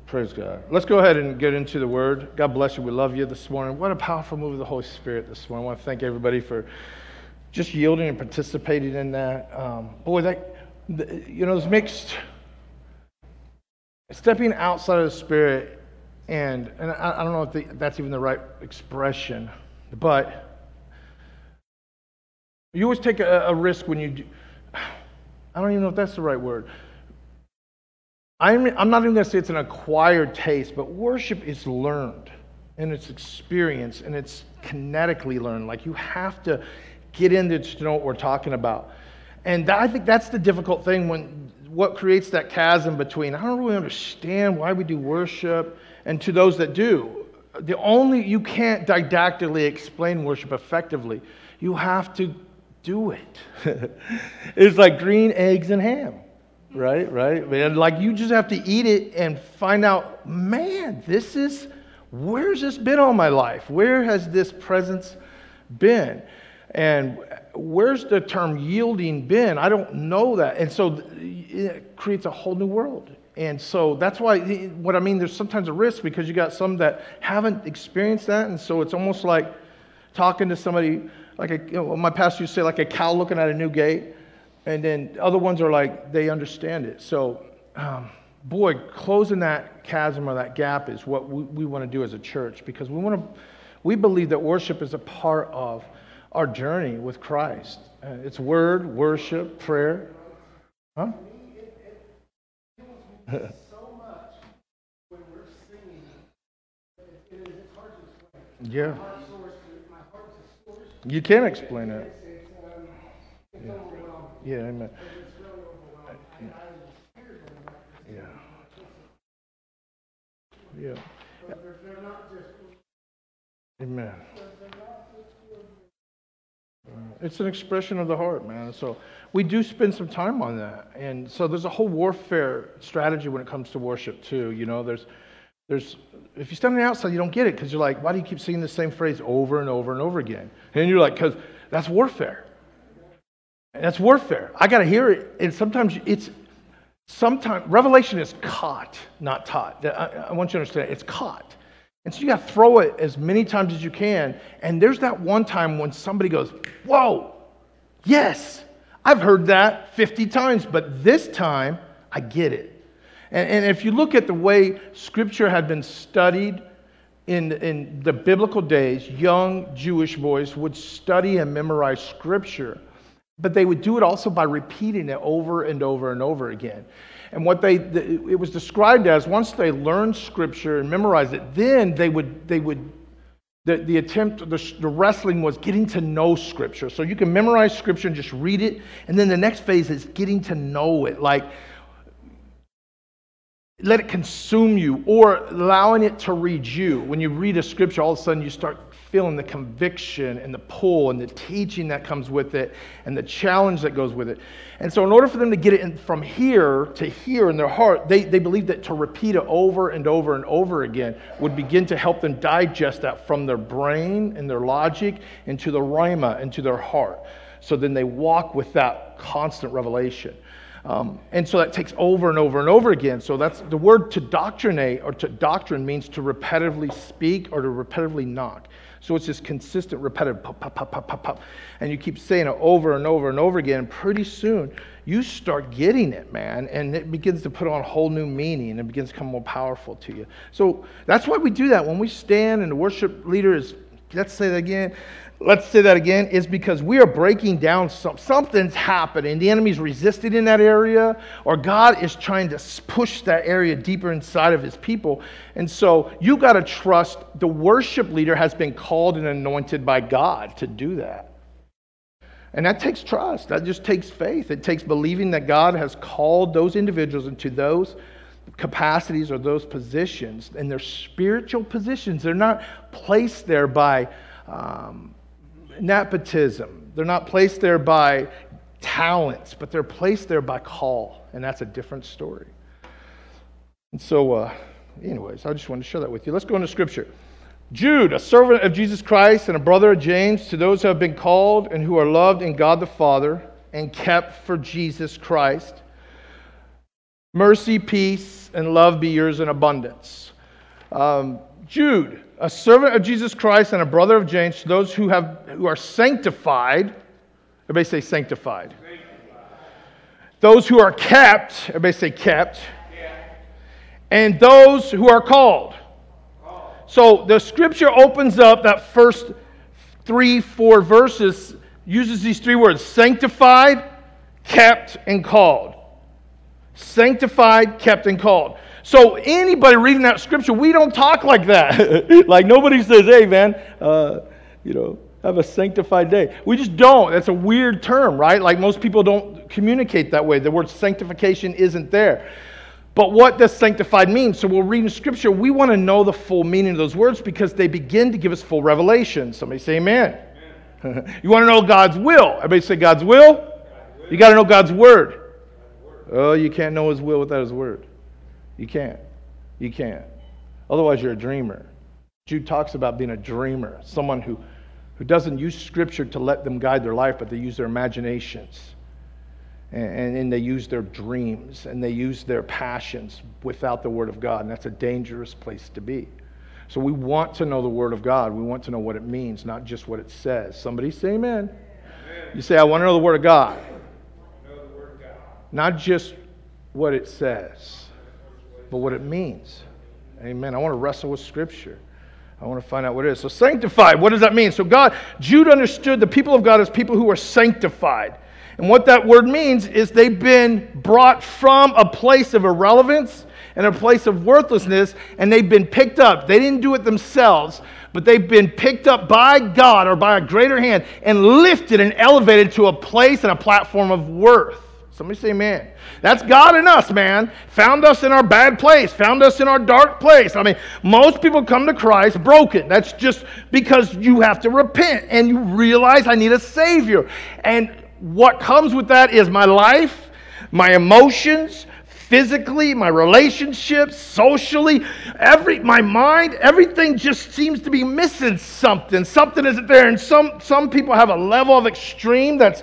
Praise God. Let's go ahead and get into the Word. God bless you. We love you this morning. What a powerful move of the Holy Spirit this morning. I want to thank everybody for just yielding and participating in that. There's mixed, stepping outside of the Spirit, and I don't know if that's even the right expression, but you always take a risk when you do. I don't even know if that's the right word. I'm not even going to say it's an acquired taste, but worship is learned, and it's experienced, and it's kinetically learned. Like, you have to get into to know what we're talking about. And I think that's the difficult thing, what creates that chasm between, I don't really understand why we do worship, and to those that do. You can't didactically explain worship effectively. You have to do it. It's like green eggs and ham. Right? Man, like, you just have to eat it and find out, man, where's this been all my life? Where has this presence been? And where's the term yielding been? I don't know that. And so it creates a whole new world. And so that's why, what I mean, there's sometimes a risk because you got some that haven't experienced that. And so it's almost like talking to somebody, like my pastor used to say, like a cow looking at a new gate. And then other ones are like, they understand it. So, closing that chasm or that gap is what we want to do as a church, because we believe that worship is a part of our journey with Christ. It's word, worship, prayer. Huh? So much when we're singing, it's hard to explain. Yeah. My heart's a source. You can explain it. It's overwhelming. Yeah, amen. It's really overwhelming. Yeah. But they're not just. Amen. It's an expression of the heart, man. So we do spend some time on that. And so there's a whole warfare strategy when it comes to worship too. You know, there's if you stand on the outside, you don't get it, because you're like, why do you keep singing the same phrase over and over and over again? And you're like, because that's warfare. That's warfare. I got to hear it. And sometimes revelation is caught, not taught. I want you to understand, it's caught. And so you got to throw it as many times as you can. And there's that one time when somebody goes, whoa, yes, I've heard that 50 times, but this time I get it. And if you look at the way Scripture had been studied in the biblical days, young Jewish boys would study and memorize Scripture. But they would do it also by repeating it over and over and over again. And it was described as, once they learned Scripture and memorized it, then the wrestling was getting to know Scripture. So you can memorize Scripture and just read it, and then the next phase is getting to know it. Like, let it consume you, or allowing it to read you. When you read a Scripture, all of a sudden you start feeling the conviction and the pull and the teaching that comes with it and the challenge that goes with it. And so in order for them to get it from here to here in their heart, they believed that to repeat it over and over and over again would begin to help them digest that from their brain and their logic into the rhema, into their heart. So then they walk with that constant revelation. And so that takes over and over and over again. So that's the word to doctrinate, or to doctrine, means to repetitively speak or to repetitively knock. So it's this consistent, repetitive pop, pop, pop, pop, pop, pop. And you keep saying it over and over and over again. And pretty soon, you start getting it, man. And it begins to put on a whole new meaning, and it begins to become more powerful to you. So that's why we do that. When we stand and the worship leader is, let's say that again, is because we are breaking down something's happening. The enemy's resisting in that area, or God is trying to push that area deeper inside of his people. And so you got to trust the worship leader has been called and anointed by God to do that. And that takes trust. That just takes faith. It takes believing that God has called those individuals into those capacities or those positions. And they're spiritual positions. They're not placed there by nepotism. They're not placed there by talents, but they're placed there by call, and that's a different story. And so, anyways, I just wanted to share that with you. Let's go into Scripture. Jude, a servant of Jesus Christ and a brother of James, to those who have been called and who are loved in God the Father and kept for Jesus Christ. Mercy, peace, and love be yours in abundance. Jude, a servant of Jesus Christ and a brother of James, to those who are sanctified. Everybody say sanctified. Those who are kept. Everybody say kept. And those who are called. So the scripture opens up that first 3-4 verses, uses these 3 words: sanctified, kept, and called. Sanctified, kept, and called. So anybody reading that scripture, we don't talk like that. Like nobody says, hey man, have a sanctified day. We just don't. That's a weird term, right? Like most people don't communicate that way. The word sanctification isn't there. But what does sanctified mean? So we'll read in Scripture. We want to know the full meaning of those words because they begin to give us full revelation. Somebody say amen. You want to know God's will? Everybody say God's will? You got to know God's word. Oh, you can't know His will without His word. You can't. You can't. Otherwise, you're a dreamer. Jude talks about being a dreamer, someone who doesn't use Scripture to let them guide their life, but they use their imaginations. And they use their dreams and they use their passions without the Word of God. And that's a dangerous place to be. So we want to know the Word of God. We want to know what it means, not just what it says. Somebody say amen. You say, I want to know the Word of God. Not just what it says, but what it means. Amen. I want to wrestle with Scripture. I want to find out what it is. So sanctified, what does that mean? So Jude understood the people of God as people who are sanctified. And what that word means is they've been brought from a place of irrelevance and a place of worthlessness, and they've been picked up. They didn't do it themselves, but they've been picked up by God or by a greater hand and lifted and elevated to a place and a platform of worth. Somebody say amen. That's God in us, man. Found us in our bad place. Found us in our dark place. I mean, most people come to Christ broken. That's just because you have to repent and you realize I need a Savior. And what comes with that is my life, my emotions, physically, my relationships, socially, my mind, everything just seems to be missing something. Something isn't there. And some people have a level of extreme that's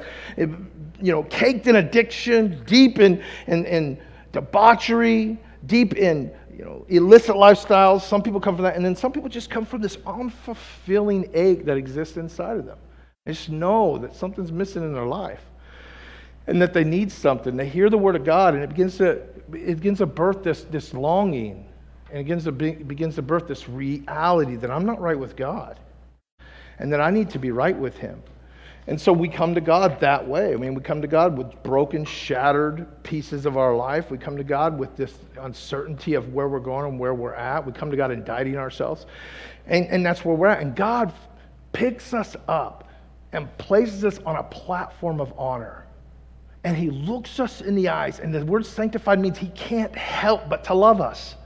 caked in addiction, deep in debauchery, deep in illicit lifestyles. Some people come from that, and then some people just come from this unfulfilling ache that exists inside of them. They just know that something's missing in their life and that they need something. They hear the Word of God, and it begins to birth this longing, and it begins to birth this reality that I'm not right with God and that I need to be right with Him. And so we come to God that way. I mean, we come to God with broken, shattered pieces of our life. We come to God with this uncertainty of where we're going and where we're at. We come to God indicting ourselves. And that's where we're at. And God picks us up and places us on a platform of honor. And He looks us in the eyes. And the word sanctified means He can't help but to love us.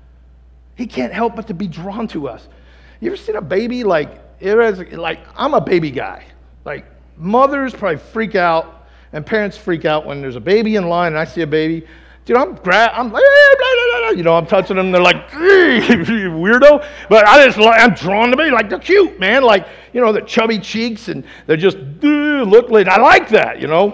He can't help but to be drawn to us. You ever seen a baby like I'm a baby guy. Like mothers probably freak out and parents freak out when there's a baby in line and I see a baby. Dude, I'm like, I'm touching them. They're like, weirdo. But I'm drawn to baby. Like, they're cute, man. Like, the chubby cheeks and they're just, look like, I like that,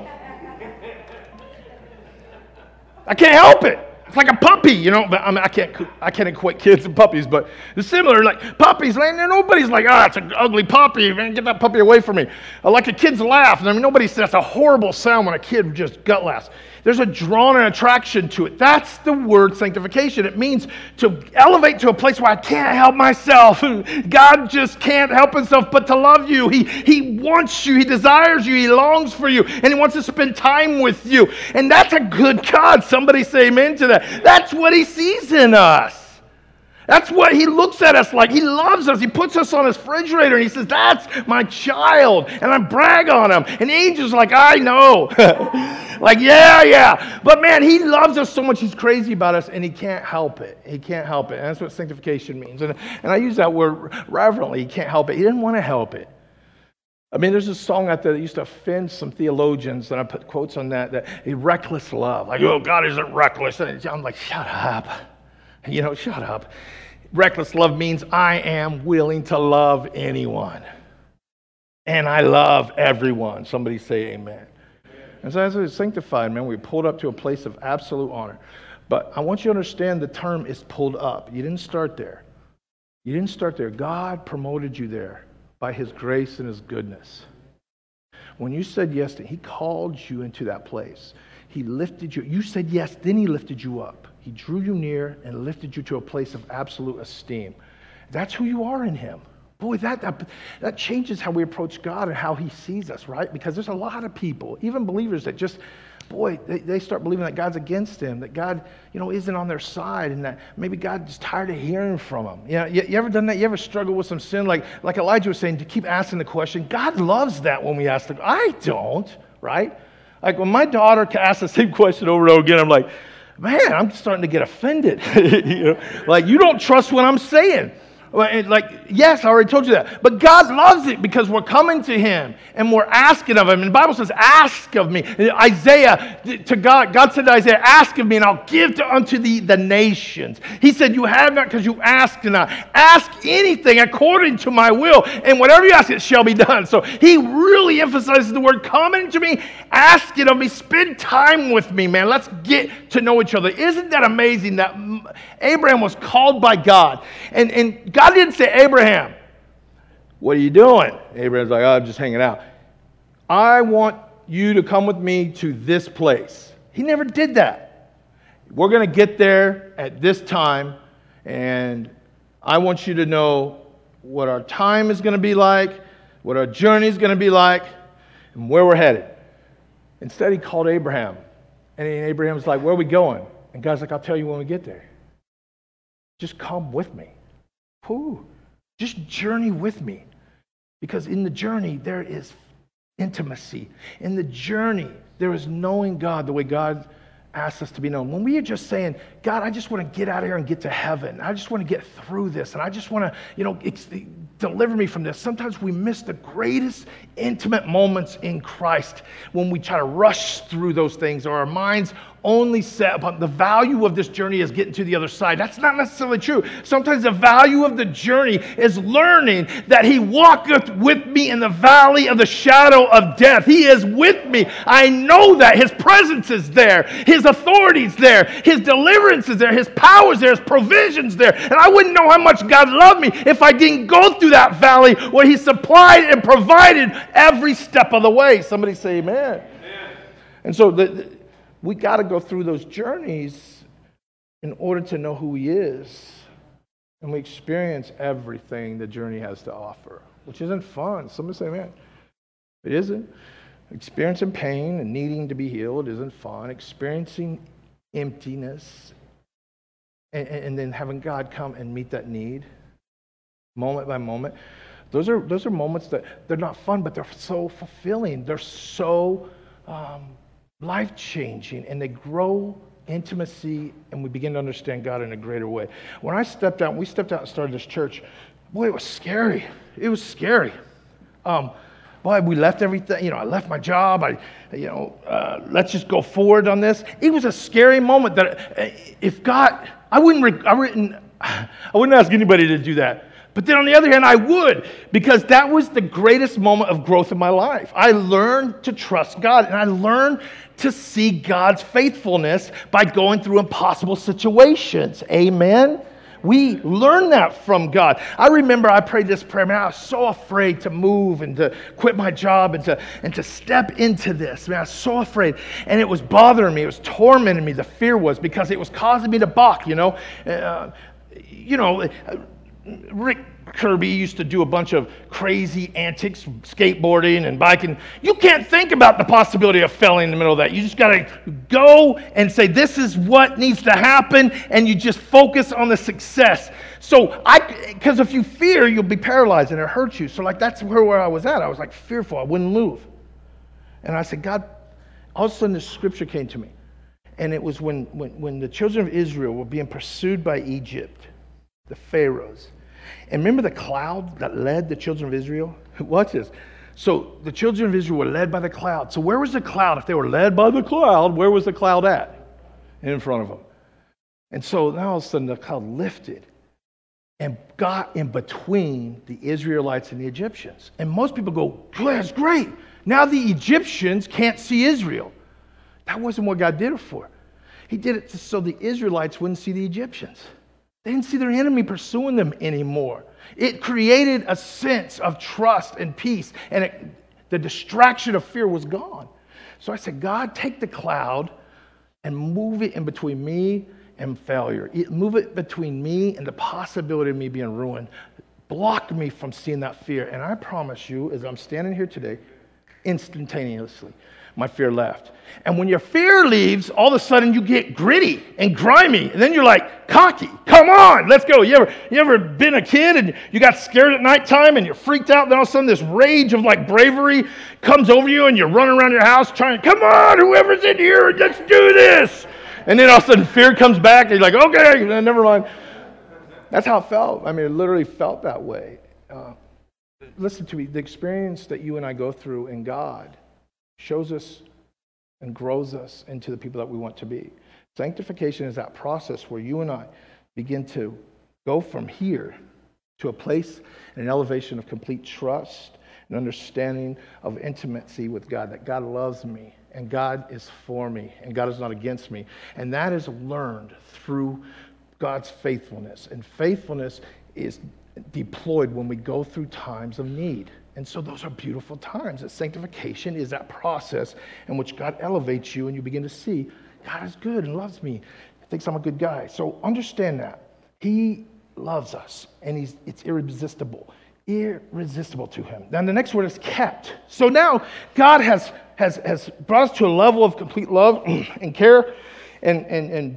I can't help it. It's like a puppy, but I can't equate kids and puppies, but it's similar. Like puppies, man, nobody's like, it's an ugly puppy, man, get that puppy away from me. Like a kid's laugh, and nobody says that's a horrible sound when a kid just gut laughs. There's a drawn and attraction to it. That's the word sanctification. It means to elevate to a place where I can't help myself. God just can't help Himself but to love you. He wants you. He desires you. He longs for you. And He wants to spend time with you. And that's a good God. Somebody say amen to that. That's what He sees in us. That's what He looks at us like. He loves us. He puts us on His refrigerator and He says, that's my child. And I brag on Him. And the angel's like, I know. Like, yeah. But man, He loves us so much. He's crazy about us and He can't help it. He can't help it. And that's what sanctification means. And I use that word reverently. He can't help it. He didn't want to help it. I mean, there's a song out there that used to offend some theologians, and I put quotes on that a reckless love. Like, God isn't reckless. And I'm like, shut up. Shut up. Reckless love means I am willing to love anyone. And I love everyone. Somebody say amen. And so as we're sanctified, man, we pulled up to a place of absolute honor. But I want you to understand the term is pulled up. You didn't start there. You didn't start there. God promoted you there by his grace and his goodness. When you said yes to him, he called you into that place. He lifted you. You said yes, then he lifted you up. He drew you near and lifted you to a place of absolute esteem. That's who you are in him. Boy, that changes how we approach God and how he sees us, right? Because there's a lot of people, even believers, that just, boy, they start believing that God's against them, that God, isn't on their side, and that maybe God's just tired of hearing from them. You ever done that? You ever struggle with some sin? Like Elijah was saying, to keep asking the question. God loves that when we ask I don't, right? Like when my daughter asks the same question over and over again, I'm like, man, I'm starting to get offended. Like, you don't trust what I'm saying. Like, yes, I already told you that. But God loves it because we're coming to him and we're asking of him. And the Bible says, ask of me. Isaiah, to God said to Isaiah, ask of me and I'll give unto thee the nations. He said, you have not because you ask not. Ask anything according to my will. And whatever you ask, it shall be done. So he really emphasizes the word coming to me, ask it of me, spend time with me, man. Let's get to know each other. Isn't that amazing that Abraham was called by God? And God didn't say, Abraham, what are you doing? Abraham's like, I'm just hanging out. I want you to come with me to this place. He never did that. We're going to get there at this time, and I want you to know what our time is going to be like, what our journey is going to be like, and where we're headed. Instead, he called Abraham, and Abraham's like, where are we going? And God's like, I'll tell you when we get there. Just come with me. Whew. Just journey with me. Because in the journey, there is intimacy. In the journey, there is knowing God the way God asks us to be known. When we are just saying, God, I just want to get out of here and get to heaven. I just want to get through this. And I just want to, deliver me from this. Sometimes we miss the greatest intimate moments in Christ when we try to rush through those things, or our minds only set upon the value of this journey is getting to the other side. That's not necessarily true. Sometimes the value of the journey is learning that he walketh with me in the valley of the shadow of death. He is with me. I know that. His presence is there. His authority is there. His deliverance is there. His power is there. His provision is there. And I wouldn't know how much God loved me if I didn't go through that valley where he supplied and provided every step of the way. Somebody say amen. Amen. And so we got to go through those journeys in order to know who he is. And we experience everything the journey has to offer, which isn't fun. Somebody say, man, it isn't. Experiencing pain and needing to be healed isn't fun. Experiencing emptiness and then having God come and meet that need moment by moment. Those are moments that they're not fun, but they're so fulfilling. They're so life-changing, and they grow intimacy, and we begin to understand God in a greater way. When we stepped out and started this church, boy, it was scary. It was scary. Boy, we left everything. I left my job. Let's just go forward on this. It was a scary moment that if God, I wouldn't ask anybody to do that. But then on the other hand, I would, because that was the greatest moment of growth in my life. I learned to trust God, and I learned to see God's faithfulness by going through impossible situations. Amen? We learn that from God. I remember I prayed this prayer, man, I was so afraid to move and to quit my job and to step into this. Man, I was so afraid. And it was bothering me. It was tormenting me, the fear was, because it was causing me to balk, Rick Kirby used to do a bunch of crazy antics, skateboarding and biking. You can't think about the possibility of failing in the middle of that. You just got to go and say, this is what needs to happen, and you just focus on the success. So because if you fear, you'll be paralyzed and it hurts you. So that's where I was at. I was fearful. I wouldn't move. And I said, God, all of a sudden this scripture came to me. And it was when the children of Israel were being pursued by Egypt, the pharaohs. And remember the cloud that led the children of Israel? Watch this. So the children of Israel were led by the cloud. So where was the cloud? If they were led by the cloud, where was the cloud at? In front of them. And so now all of a sudden the cloud lifted and got in between the Israelites and the Egyptians. And most people go, that's great. Now the Egyptians can't see Israel. That wasn't what God did it for. He did it so the Israelites wouldn't see the Egyptians. They didn't see their enemy pursuing them anymore. It created a sense of trust and peace, and the distraction of fear was gone. So I said, God, take the cloud and move it in between me and failure. Move it between me and the possibility of me being ruined. Block me from seeing that fear. And I promise you, as I'm standing here today, instantaneously, my fear left. And when your fear leaves, all of a sudden you get gritty and grimy. And then you're like, cocky, come on, let's go. You ever been a kid and you got scared at nighttime and you're freaked out, and then all of a sudden this rage of like bravery comes over you and you're running around your house trying, come on, whoever's in here, let's do this. And then all of a sudden fear comes back and you're like, okay, never mind. That's how it felt. I mean, it literally felt that way. Listen to me, the experience that you and I go through in God shows us and grows us into the people that we want to be. Sanctification is that process where you and I begin to go from here to a place and an elevation of complete trust and understanding of intimacy with God, that God loves me and God is for me and God is not against me. And that is learned through God's faithfulness. And faithfulness is deployed when we go through times of need. And so those are beautiful times. That sanctification is that process in which God elevates you and you begin to see God is good and loves me, thinks I'm a good guy. So understand that. He loves us and it's irresistible to him. Then the next word is kept. So now God has brought us to a level of complete love and care and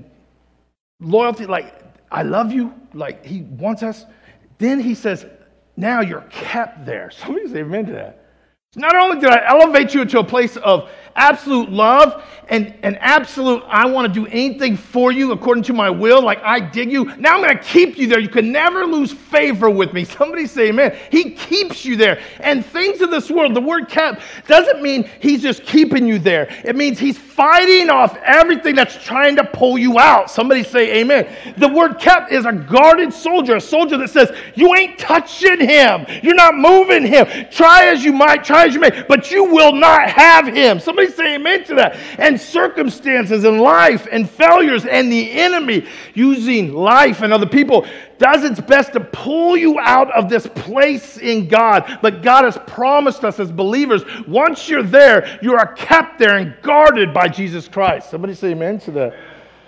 loyalty. Like, I love you. Like, he wants us. Then he says, now you're kept there. Somebody say amen to that. Not only did I elevate you to a place of absolute love and absolute, I want to do anything for you according to my will, like I dig you. Now I'm going to keep you there. You can never lose favor with me. Somebody say amen. He keeps you there. And things of this world, the word kept doesn't mean he's just keeping you there. It means he's fighting off everything that's trying to pull you out. Somebody say amen. The word kept is a guarded soldier, a soldier that says, you ain't touching him. You're not moving him. Try as you might, try as you may, but you will not have him. Somebody say amen to that. And circumstances and life and failures and the enemy using life and other people does its best to pull you out of this place in God. But God has promised us as believers, once you're there, you are kept there and guarded by Jesus Christ. Somebody say amen to that.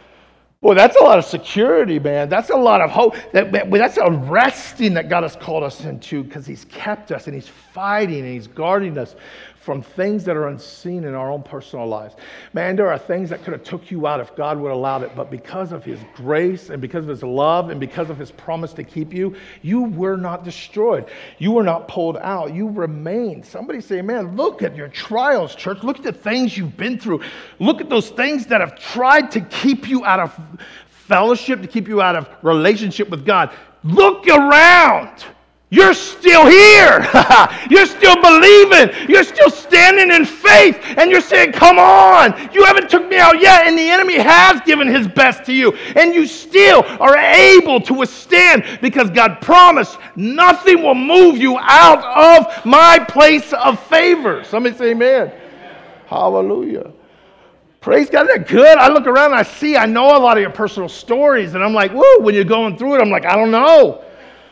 Boy, that's a lot of security, man. That's a lot of hope. That's a resting that God has called us into because he's kept us and he's fighting and he's guarding us from things that are unseen in our own personal lives. Man, there are things that could have took you out if God would have allowed it, but because of his grace and because of his love and because of his promise to keep you, you were not destroyed. You were not pulled out. You remained. Somebody say, man, look at your trials, church. Look at the things you've been through. Look at those things that have tried to keep you out of fellowship, to keep you out of relationship with God. Look around. You're still here. You're still believing. You're still standing in faith. And you're saying, come on. You haven't took me out yet. And the enemy has given his best to you. And you still are able to withstand because God promised nothing will move you out of my place of favor. Somebody say amen. Hallelujah. Praise God. Isn't that good? I look around and I know a lot of your personal stories. And I'm like, whoa, when you're going through it, I'm like, I don't know.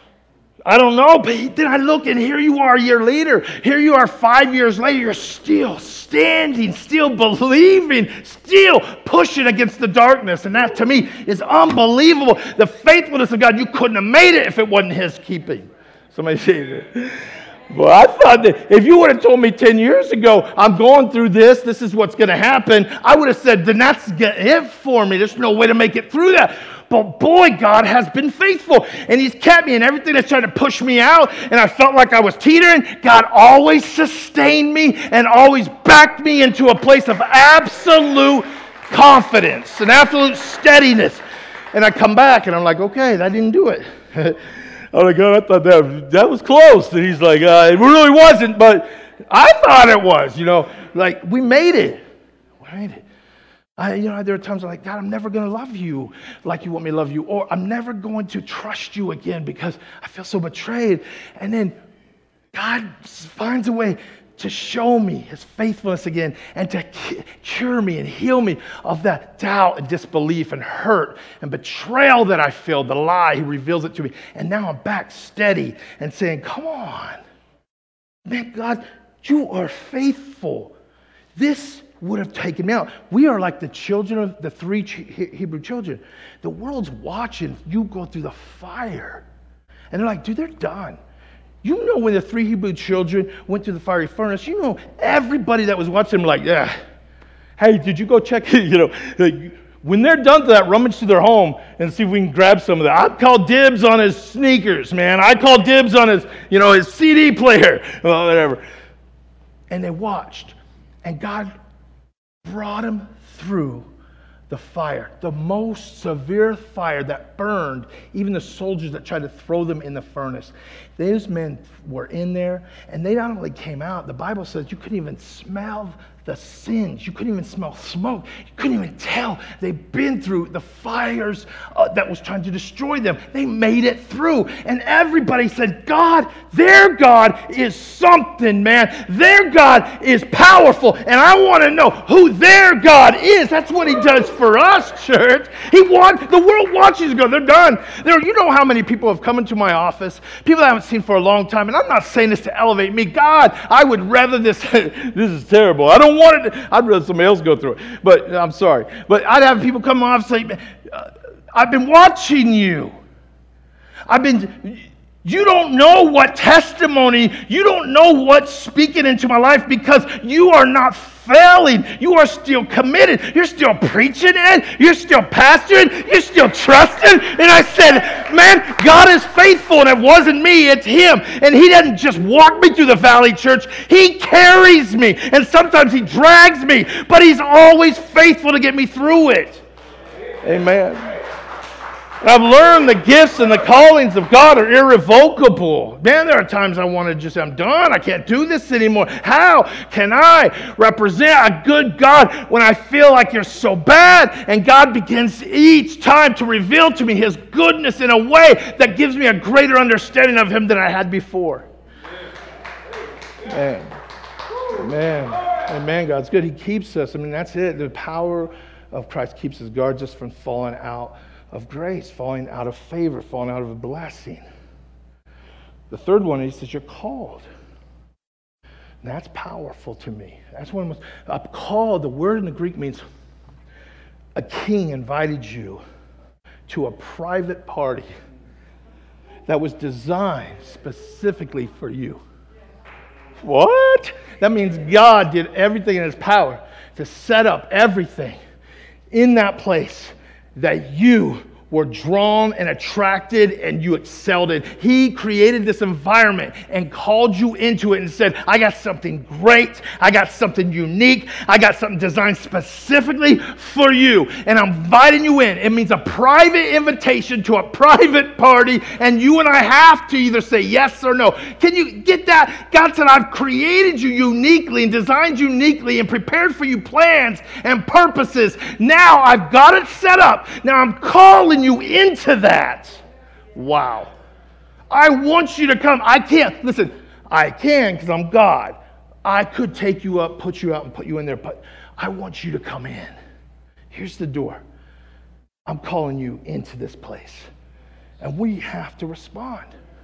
But then I look and here you are a year later. Here you are 5 years later. You're still standing, still believing, still pushing against the darkness. And that to me is unbelievable. The faithfulness of God, you couldn't have made it if it wasn't his keeping. Somebody say that. Well, I thought that if you would have told me 10 years ago, I'm going through this is what's going to happen, I would have said, then that's it for me. There's no way to make it through that. But boy, God has been faithful. And he's kept me and everything that's trying to push me out. And I felt like I was teetering. God always sustained me and always backed me into a place of absolute confidence and absolute steadiness. And I come back and I'm like, okay, that didn't do it. I'm like, God, I thought that was close. And he's like, it really wasn't, but I thought it was, like we made it. We made it. There are times I'm like, God, I'm never going to love you like you want me to love you, or I'm never going to trust you again because I feel so betrayed. And then God finds a way to show me his faithfulness again and to cure me and heal me of that doubt and disbelief and hurt and betrayal that I feel, the lie. He reveals it to me. And now I'm back steady and saying, come on. Man, God, you are faithful. This would have taken me out. We are like the children of the three Hebrew children. The world's watching you go through the fire. And they're like, dude, they're done. You know, when the three Hebrew children went through the fiery furnace, you know, everybody that was watching them like, yeah. Hey, did you go check it? You know, when they're done to that, rummage through their home and see if we can grab some of that. I call dibs on his sneakers, man. I call dibs on his, his CD player, well, whatever. And they watched. And God brought him through the fire, the most severe fire that burned even the soldiers that tried to throw them in the furnace. Those men were in there, and they not only came out, the Bible says you couldn't even smell the sins. You couldn't even smell smoke. You couldn't even tell they'd been through the fires that was trying to destroy them. They made it through. And everybody said, God, their God is something, man. Their God is powerful. And I want to know who their God is. That's what he does for us, church. The world watches go, they're done. You know how many people have come into my office, people I haven't seen for a long time, and I'm not saying this to elevate me. God, I would rather this is terrible. I don't want it. I'd rather somebody else go through it. But I'm sorry. But I'd have people come off and say, I've been watching you. You don't know what testimony, you don't know what's speaking into my life because you are not failing. You are still committed. You're still preaching it. You're still pastoring. You're still trusting. And I said, man, God is faithful, and it wasn't me, it's him. And he doesn't just walk me through the valley, church. He carries me. And sometimes he drags me, but he's always faithful to get me through it. Amen. I've learned the gifts and the callings of God are irrevocable. Man, there are times I want to just, I'm done. I can't do this anymore. How can I represent a good God when I feel like you're so bad? And God begins each time to reveal to me his goodness in a way that gives me a greater understanding of him than I had before. Amen. God's good. He keeps us. I mean, that's it. The power of Christ keeps us, guards us from falling out of grace, falling out of favor, falling out of a blessing. The third one is that you're called. And that's powerful to me. That's one of the most, called, the word in the Greek means a king invited you to a private party that was designed specifically for you. What? That means God did everything in his power to set up everything in that place that you were drawn and attracted and you excelled in. He created this environment and called you into it and said, I got something great. I got something unique. I got something designed specifically for you. And I'm inviting you in. It means a private invitation to a private party, and you and I have to either say yes or no. Can you get that? God said, I've created you uniquely and designed uniquely and prepared for you plans and purposes. Now I've got it set up. Now I'm calling you into that. Wow. I want you to come. I can because I'm God. I could take you up, put you out, and put you in there, but I want you to come in. Here's the door. I'm calling you into this place. And we have to respond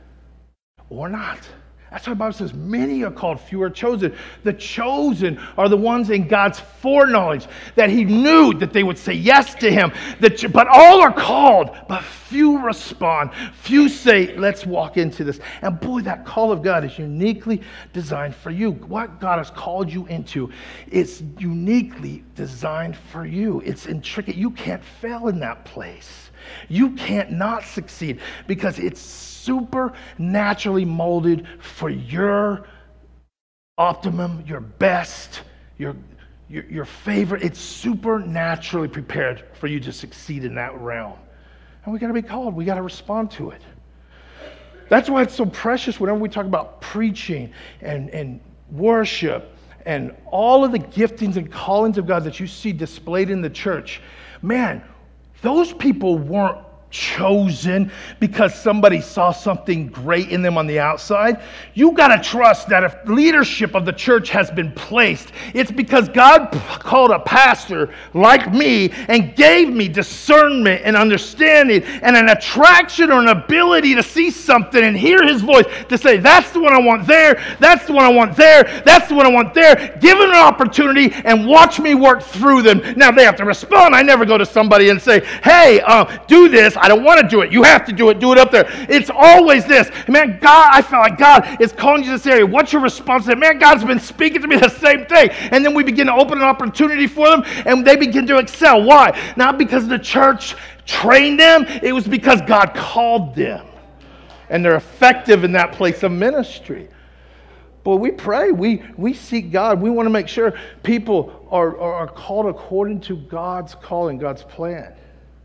or not. That's why the Bible says, many are called, few are chosen. The chosen are the ones in God's foreknowledge that he knew that they would say yes to him. But all are called, but few respond. Few say, let's walk into this. And boy, that call of God is uniquely designed for you. What God has called you into is uniquely designed for you. It's intricate. You can't fail in that place. You can't not succeed because it's supernaturally molded for your optimum, your best, your favorite. It's supernaturally prepared for you to succeed in that realm. And we got to be called. We got to respond to it. That's why it's so precious whenever we talk about preaching and worship and all of the giftings and callings of God that you see displayed in the church. Man, those people weren't chosen because somebody saw something great in them on the outside. You got to trust that if leadership of the church has been placed, it's because God called a pastor like me and gave me discernment and understanding and an attraction or an ability to see something and hear his voice to say, that's the one I want there, that's the one I want there, that's the one I want there. Give them an opportunity and watch me work through them. Now they have to respond. I never go to somebody and say, hey, do this. I don't want to do it. You have to do it up there. It's always this. Man, God, I feel like God is calling you to this area. What's your response? Man, God's been speaking to me the same thing. And then we begin to open an opportunity for them and they begin to excel. Why? Not because the church trained them. It was because God called them. And they're effective in that place of ministry. But we pray. We seek God. We want to make sure people are called according to God's calling, God's plan.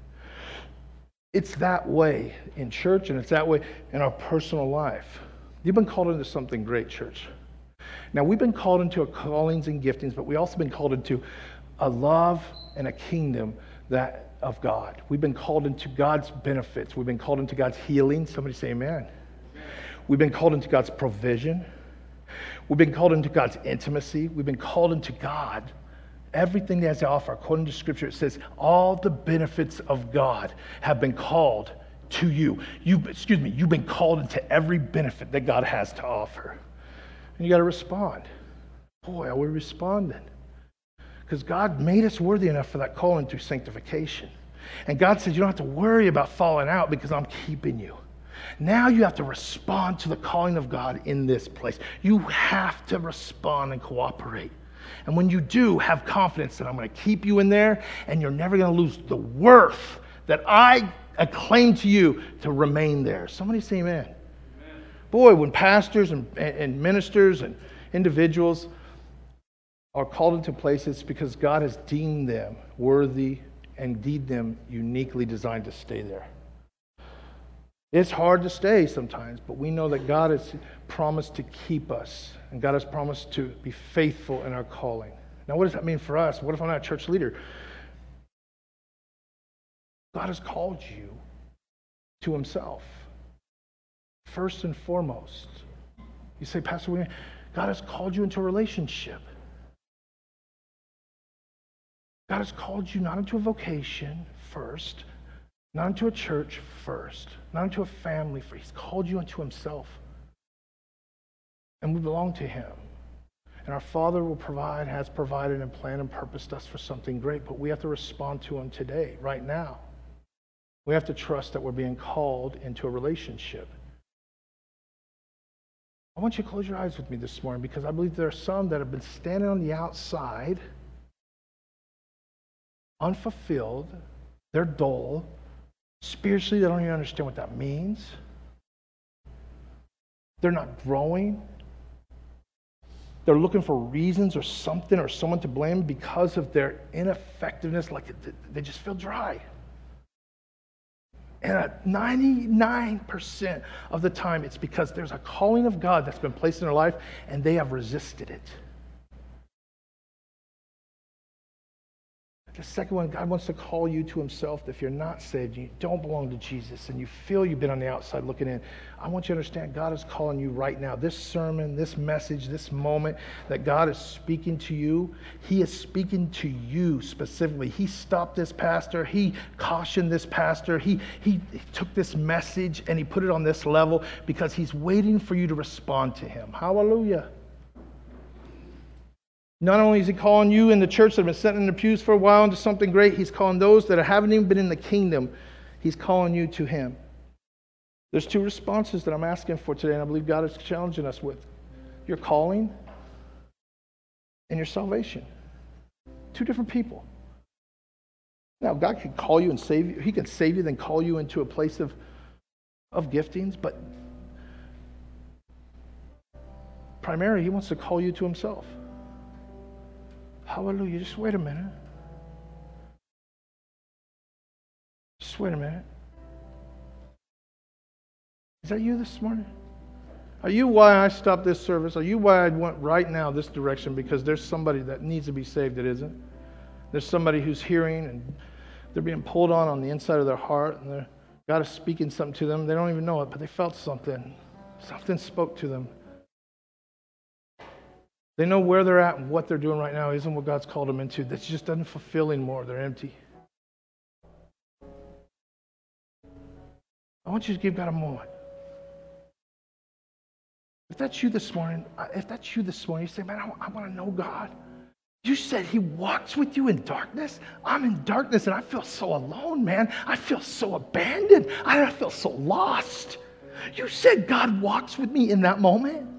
It's that way in church, and it's that way in our personal life. You've been called into something great, church. Now, we've been called into a callings and giftings, but we've also been called into a love and a kingdom that of God. We've been called into God's benefits. We've been called into God's healing. Somebody say amen. We've been called into God's provision. We've been called into God's intimacy. We've been called into God. Everything that has to offer, according to Scripture, it says all the benefits of God have been called to you. You've been called into every benefit that God has to offer. And you got to respond. Boy, are we responding? Because God made us worthy enough for that calling through sanctification. And God says you don't have to worry about falling out because I'm keeping you. Now you have to respond to the calling of God in this place. You have to respond and cooperate. And when you do, have confidence that I'm going to keep you in there and you're never going to lose the worth that I acclaim to you to remain there. Somebody say amen. Amen. Boy, when pastors and ministers and individuals are called into places because God has deemed them worthy and deemed them uniquely designed to stay there. It's hard to stay sometimes, but we know that God has promised to keep us, and God has promised to be faithful in our calling. Now, what does that mean for us? What if I'm not a church leader? God has called you to himself, first and foremost. You say, Pastor William, God has called you into a relationship. God has called you not into a vocation first, not into a church first, not into a family first. He's called you into himself. And we belong to him. And our Father will provide, has provided, and planned and purposed us for something great, but we have to respond to him today, right now. We have to trust that we're being called into a relationship. I want you to close your eyes with me this morning because I believe there are some that have been standing on the outside, unfulfilled, they're dull. Spiritually, they don't even understand what that means. They're not growing. They're looking for reasons or something or someone to blame because of their ineffectiveness, like they just feel dry. And 99% of the time, it's because there's a calling of God that's been placed in their life and they have resisted it. The second one, God wants to call you to himself. If you're not saved, you don't belong to Jesus, and you feel you've been on the outside looking in, I want you to understand God is calling you right now. This sermon, this message, this moment that God is speaking to you, he is speaking to you specifically. He stopped this pastor. He cautioned this pastor. He took this message and he put it on this level because he's waiting for you to respond to him. Hallelujah. Not only is he calling you in the church that have been sitting in the pews for a while into something great, he's calling those that haven't even been in the kingdom, he's calling you to him. There's two responses that I'm asking for today, and I believe God is challenging us with. Your calling and your salvation. Two different people. Now, God can call you and save you. He can save you, then call you into a place of giftings, but primarily he wants to call you to himself. Hallelujah. Just wait a minute. Just wait a minute. Is that you this morning? Are you why I stopped this service? Are you why I went right now this direction? Because there's somebody that needs to be saved that isn't. There's somebody who's hearing and they're being pulled on the inside of their heart and they're God is speaking something to them. They don't even know it, but they felt something. Something spoke to them. They know where they're at and what they're doing right now isn't what God's called them into. That just doesn't fulfill anymore. They're empty. I want you to give God a moment. If that's you this morning, you say, man, I want to know God. You said he walks with you in darkness. I'm in darkness and I feel so alone, man. I feel so abandoned. I feel so lost. You said God walks with me in that moment.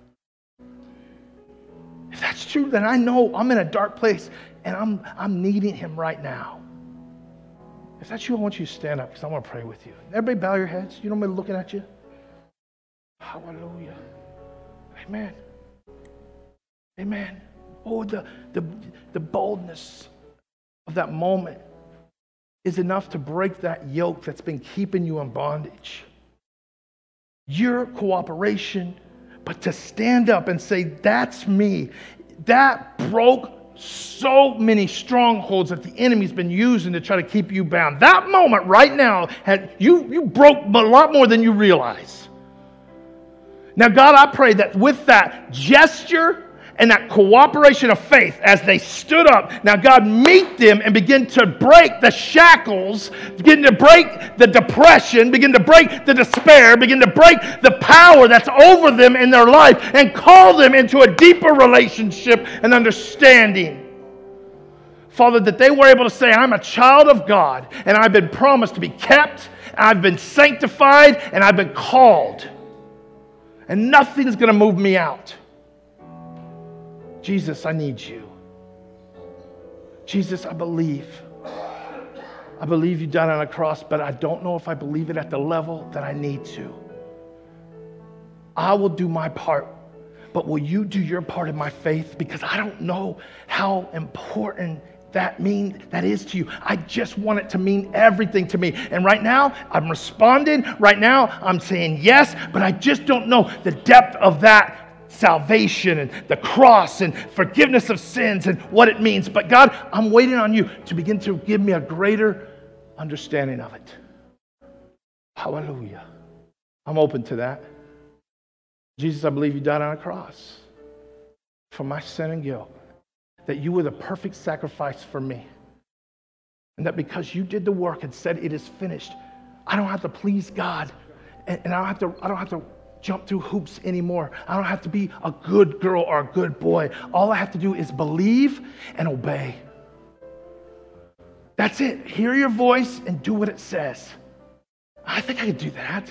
If that's true, then I know I'm in a dark place and I'm needing him right now. If that's you, I want you to stand up because I want to pray with you. Everybody bow your heads. You know me looking at you? Hallelujah. Amen. Amen. Oh, the boldness of that moment is enough to break that yoke that's been keeping you in bondage. Your cooperation, but to stand up and say, that's me, that broke so many strongholds that the enemy's been using to try to keep you bound. That moment right now, you broke a lot more than you realize. Now, God, I pray that with that gesture and that cooperation of faith as they stood up, now God, meet them and begin to break the shackles, begin to break the depression, begin to break the despair, begin to break the power that's over them in their life and call them into a deeper relationship and understanding. Father, that they were able to say, I'm a child of God and I've been promised to be kept, I've been sanctified, and I've been called. And nothing is going to move me out. Jesus, I need you. Jesus, I believe. I believe you died on a cross, but I don't know if I believe it at the level that I need to. I will do my part, but will you do your part in my faith? Because I don't know how important that is to you. I just want it to mean everything to me. And right now, I'm responding. Right now, I'm saying yes, but I just don't know the depth of that salvation and the cross and forgiveness of sins and what it means. But God, I'm waiting on you to begin to give me a greater understanding of it. Hallelujah. I'm open to that. Jesus, I believe you died on a cross for my sin and guilt. That you were the perfect sacrifice for me. And that because you did the work and said it is finished, I don't have to please God. And I don't have to jump through hoops anymore. I don't have to be a good girl or a good boy. All I have to do is believe and obey. That's it. Hear your voice and do what it says. I think I can do that.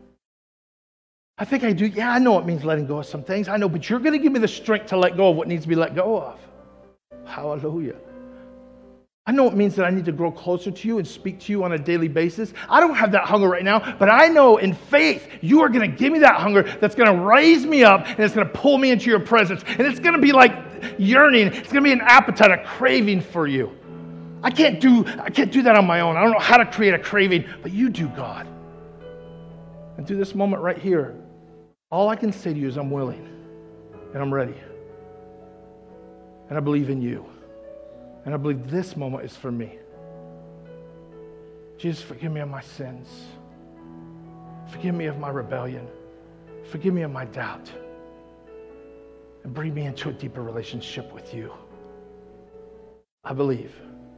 I think I do. Yeah, I know it means letting go of some things. I know, but you're going to give me the strength to let go of what needs to be let go of. Hallelujah. I know it means that I need to grow closer to you and speak to you on a daily basis. I don't have that hunger right now, but I know in faith you are going to give me that hunger that's going to raise me up and it's going to pull me into your presence. And it's going to be like yearning. It's going to be an appetite, a craving for you. I can't do that on my own. I don't know how to create a craving, but you do, God. And through this moment right here, all I can say to you is I'm willing and I'm ready. And I believe in you. And I believe this moment is for me. Jesus, forgive me of my sins. Forgive me of my rebellion. Forgive me of my doubt. And bring me into a deeper relationship with you. I believe.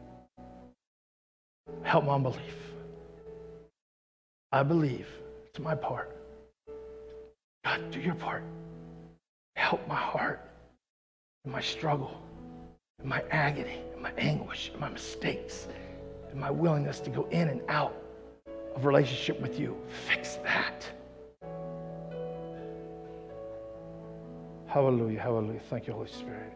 Help my unbelief. I believe. It's my part. God, do your part. Help my heart. In my struggle, in my agony, in my anguish, in my mistakes, in my willingness to go in and out of relationship with you. Fix that. Hallelujah, hallelujah. Thank you, Holy Spirit.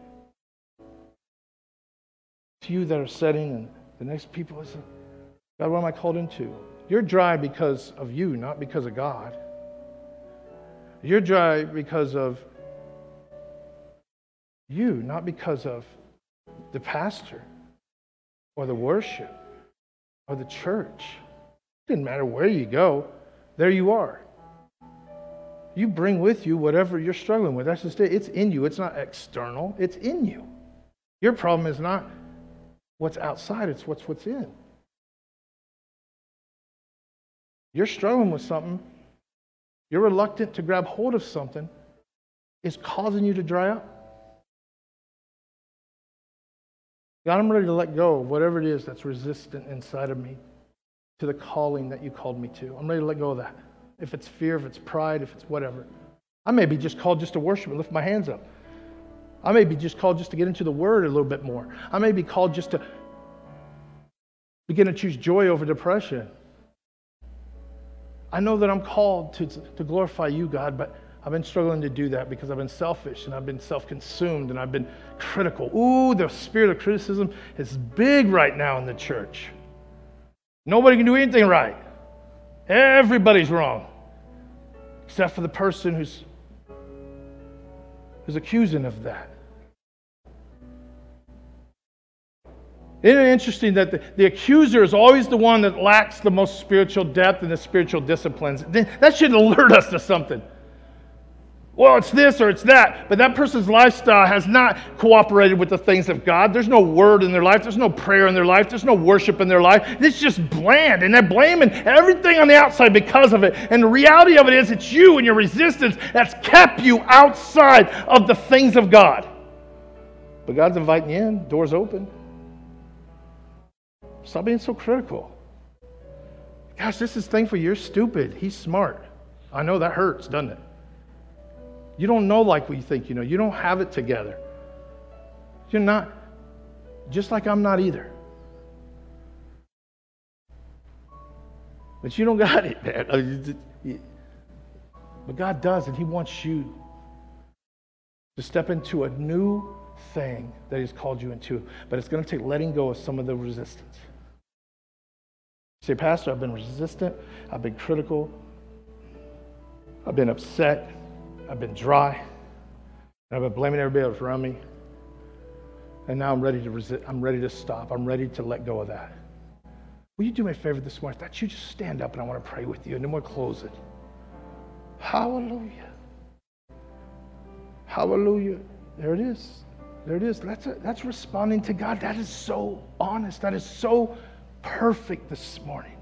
To you that are sitting and the next people listen, God, what am I called into? You're dry because of you, not because of God. You're dry because of you, not because of the pastor or the worship or the church. It didn't matter where you go, there you are. You bring with you whatever you're struggling with. That's just it. It's in you. It's not external. It's in you. Your problem is not what's outside. It's what's in. You're struggling with something. You're reluctant to grab hold of something. It's causing you to dry up. God, I'm ready to let go of whatever it is that's resistant inside of me to the calling that you called me to. I'm ready to let go of that. If it's fear, if it's pride, if it's whatever. I may be just called just to worship and lift my hands up. I may be just called just to get into the Word a little bit more. I may be called just to begin to choose joy over depression. I know that I'm called to glorify you, God, but I've been struggling to do that because I've been selfish and I've been self-consumed and I've been critical. Ooh, the spirit of criticism is big right now in the church. Nobody can do anything right. Everybody's wrong, except for the person who's accusing of that. Isn't it interesting that the accuser is always the one that lacks the most spiritual depth and the spiritual disciplines? That should alert us to something. Well, it's this or it's that, but that person's lifestyle has not cooperated with the things of God. There's no word in their life. There's no prayer in their life. There's no worship in their life. It's just bland, and they're blaming everything on the outside because of it. And the reality of it is it's you and your resistance that's kept you outside of the things of God. But God's inviting you in. Doors open. Stop being so critical. Gosh, this is thing for you. You're stupid. He's smart. I know that hurts, doesn't it? You don't know like what you think you know. You don't have it together. You're not, just like I'm not either. But you don't got it, man. But God does, and He wants you to step into a new thing that He's called you into. But it's going to take letting go of some of the resistance. You say, Pastor, I've been resistant. I've been critical. I've been upset. I've been dry. I've been blaming everybody else around me. And now I'm ready to resist. I'm ready to stop. I'm ready to let go of that. Will you do me a favor this morning? That you just stand up and I want to pray with you, and then we'll close it. Hallelujah. Hallelujah. There it is. There it is. That's responding to God. That is so honest. That is so perfect this morning.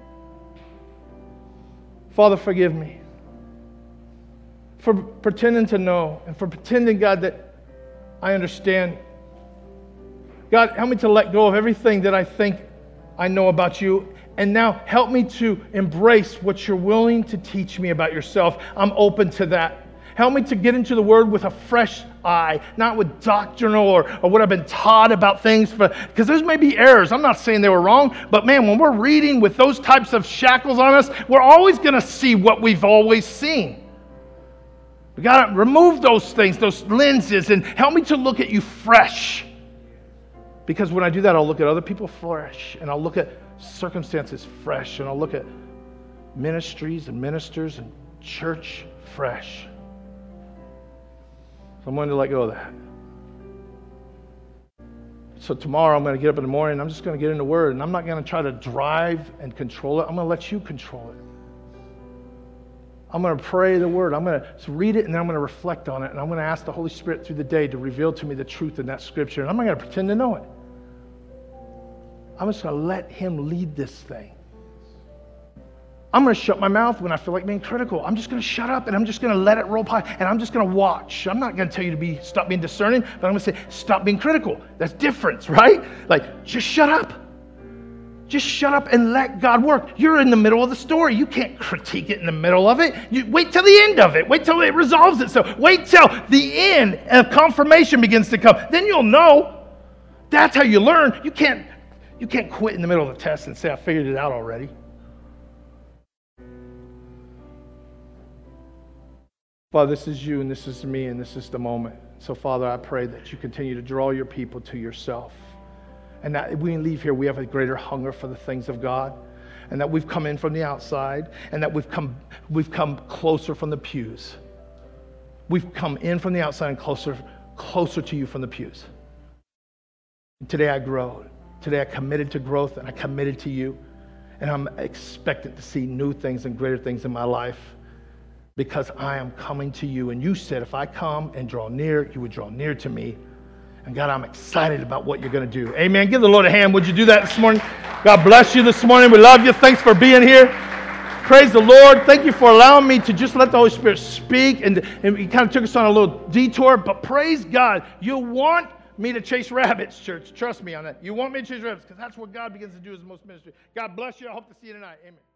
Father, forgive me for pretending to know and for pretending, God, that I understand. God, help me to let go of everything that I think I know about you. And now help me to embrace what you're willing to teach me about yourself. I'm open to that. Help me to get into the Word with a fresh eye, not with doctrinal or what I've been taught about things. Because there's maybe errors. I'm not saying they were wrong. But man, when we're reading with those types of shackles on us, we're always going to see what we've always seen. We got to remove those things, those lenses, and help me to look at you fresh. Because when I do that, I'll look at other people fresh, and I'll look at circumstances fresh, and I'll look at ministries and ministers and church fresh. So I'm going to let go of that. So tomorrow I'm going to get up in the morning, and I'm just going to get in the Word, and I'm not going to try to drive and control it. I'm going to let you control it. I'm going to pray the Word. I'm going to read it, and then I'm going to reflect on it, and I'm going to ask the Holy Spirit through the day to reveal to me the truth in that Scripture, and I'm not going to pretend to know it. I'm just going to let Him lead this thing. I'm going to shut my mouth when I feel like being critical. I'm just going to shut up, and I'm just going to let it roll by, and I'm just going to watch. I'm not going to tell you to stop being discerning, but I'm going to say, stop being critical. That's difference, right? Like, just shut up. Just shut up and let God work. You're in the middle of the story. You can't critique it in the middle of it. You wait till the end of it. Wait till it resolves itself. Wait till the end of confirmation begins to come. Then you'll know. That's how you learn. You can't quit in the middle of the test and say, I figured it out already. Father, this is you and this is me and this is the moment. So, Father, I pray that you continue to draw your people to yourself. And that when we leave here, we have a greater hunger for the things of God. And that we've come in from the outside. And that we've come closer from the pews. We've come in from the outside and closer to you from the pews. And today I grow. Today I committed to growth and I committed to you. And I'm expectant to see new things and greater things in my life. Because I am coming to you. And you said if I come and draw near, you would draw near to me. And God, I'm excited about what you're going to do. Amen. Give the Lord a hand. Would you do that this morning? God bless you this morning. We love you. Thanks for being here. Praise the Lord. Thank you for allowing me to just let the Holy Spirit speak. And He kind of took us on a little detour. But praise God. You want me to chase rabbits, church. Trust me on that. You want me to chase rabbits because that's what God begins to do as the most ministry. God bless you. I hope to see you tonight. Amen.